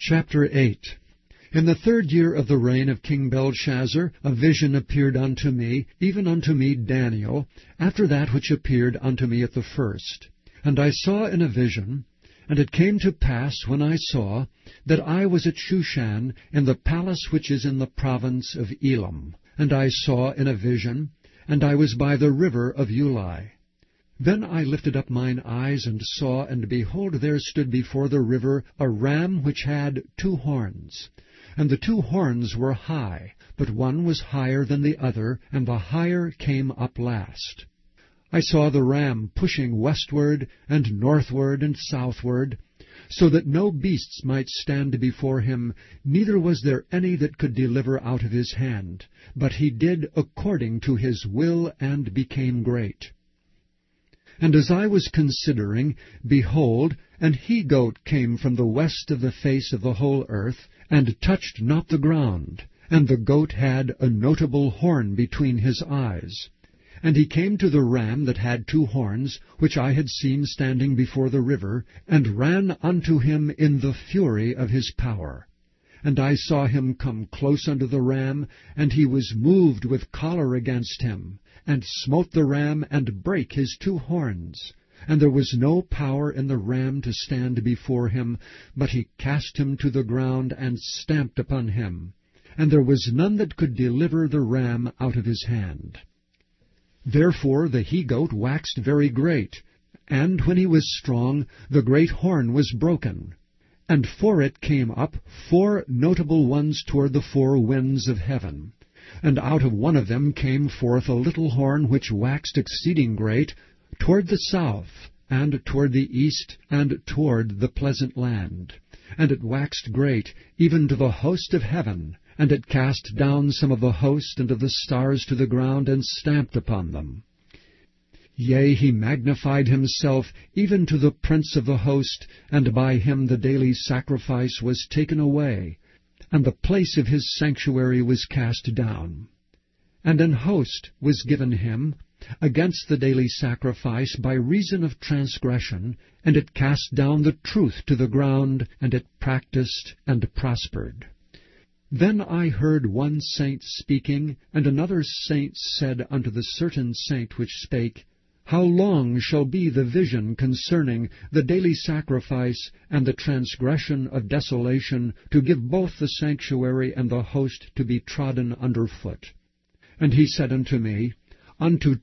Chapter 8. In the 3rd year of the reign of King Belshazzar, a vision appeared unto me, even unto me Daniel, after that which appeared unto me at the first. And I saw in a vision, and it came to pass, when I saw, that I was at Shushan, in the palace which is in the province of Elam. And I saw in a vision, and I was by the river of Ulai. Then I lifted up mine eyes, and saw, and behold, there stood before the river a ram which had 2 horns. And the 2 horns were high, but one was higher than the other, and the higher came up last. I saw the ram pushing westward, and northward, and southward, so that no beasts might stand before him, neither was there any that could deliver out of his hand. But he did according to his will, and became great. And as I was considering, behold, an he-goat came from the west of the face of the whole earth, and touched not the ground. And the goat had a notable horn between his eyes. And he came to the ram that had 2 horns, which I had seen standing before the river, and ran unto him in the fury of his power. And I saw him come close unto the ram, and he was moved with choler against him, and smote the ram, and brake his 2 horns. And there was no power in the ram to stand before him, but he cast him to the ground, and stamped upon him. And there was none that could deliver the ram out of his hand. Therefore the he-goat waxed very great, and when he was strong, the great horn was broken. And for it came up 4 notable ones toward the 4 winds of heaven. And out of one of them came forth a little horn which waxed exceeding great, toward the south, and toward the east, and toward the pleasant land. And it waxed great, even to the host of heaven, and it cast down some of the host and of the stars to the ground, and stamped upon them. Yea, he magnified himself even to the prince of the host, and by him the daily sacrifice was taken away, and the place of his sanctuary was cast down. And an host was given him against the daily sacrifice by reason of transgression, and it cast down the truth to the ground, and it practiced and prospered. Then I heard one saint speaking, and another saint said unto the certain saint which spake, How long shall be the vision concerning the daily sacrifice and the transgression of desolation, to give both the sanctuary and the host to be trodden under foot? And he said unto me, Unto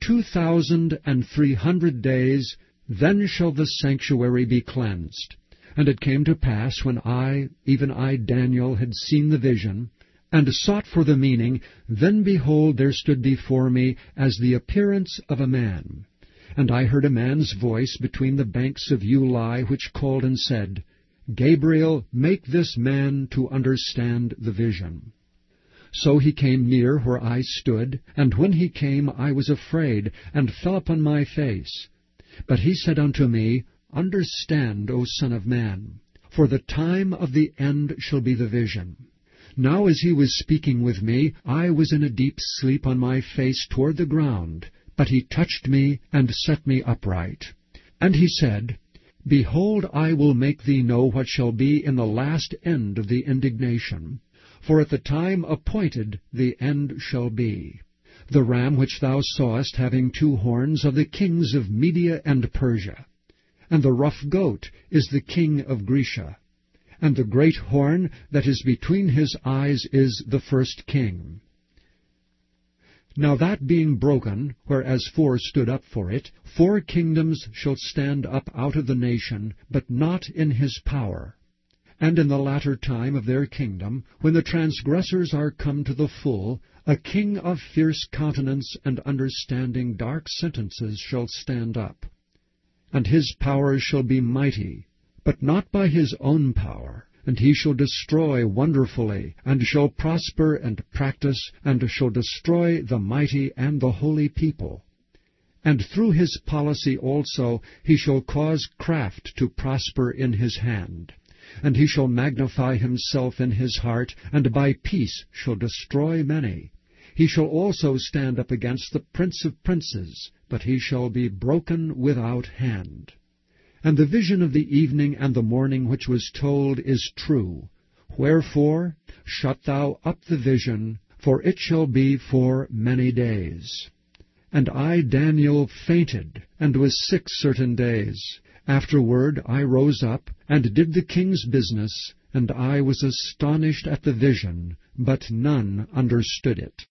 2,300 days, then shall the sanctuary be cleansed. And it came to pass, when I, even I Daniel, had seen the vision, and sought for the meaning, then behold, there stood before me as the appearance of a man. And I heard a man's voice between the banks of Ulai, which called and said, Gabriel, make this man to understand the vision. So he came near where I stood, and when he came I was afraid, and fell upon my face. But he said unto me, Understand, O Son of Man, for the time of the end shall be the vision. Now as he was speaking with me, I was in a deep sleep on my face toward the ground, but he touched me, and set me upright. And he said, Behold, I will make thee know what shall be in the last end of the indignation. For at the time appointed the end shall be. The ram which thou sawest having 2 horns are the kings of Media and Persia. And the rough goat is the king of Grecia. And the great horn that is between his eyes is the first king. Now that being broken, whereas 4 stood up for it, 4 kingdoms shall stand up out of the nation, but not in his power. And in the latter time of their kingdom, when the transgressors are come to the full, a king of fierce countenance and understanding dark sentences shall stand up. And his power shall be mighty, but not by his own power. And he shall destroy wonderfully, and shall prosper and practice, and shall destroy the mighty and the holy people. And through his policy also he shall cause craft to prosper in his hand. And he shall magnify himself in his heart, and by peace shall destroy many. He shall also stand up against the prince of princes, but he shall be broken without hand. And the vision of the evening and the morning which was told is true. Wherefore shut thou up the vision, for it shall be for many days. And I, Daniel, fainted, and was sick certain days. Afterward I rose up, and did the king's business, and I was astonished at the vision, but none understood it.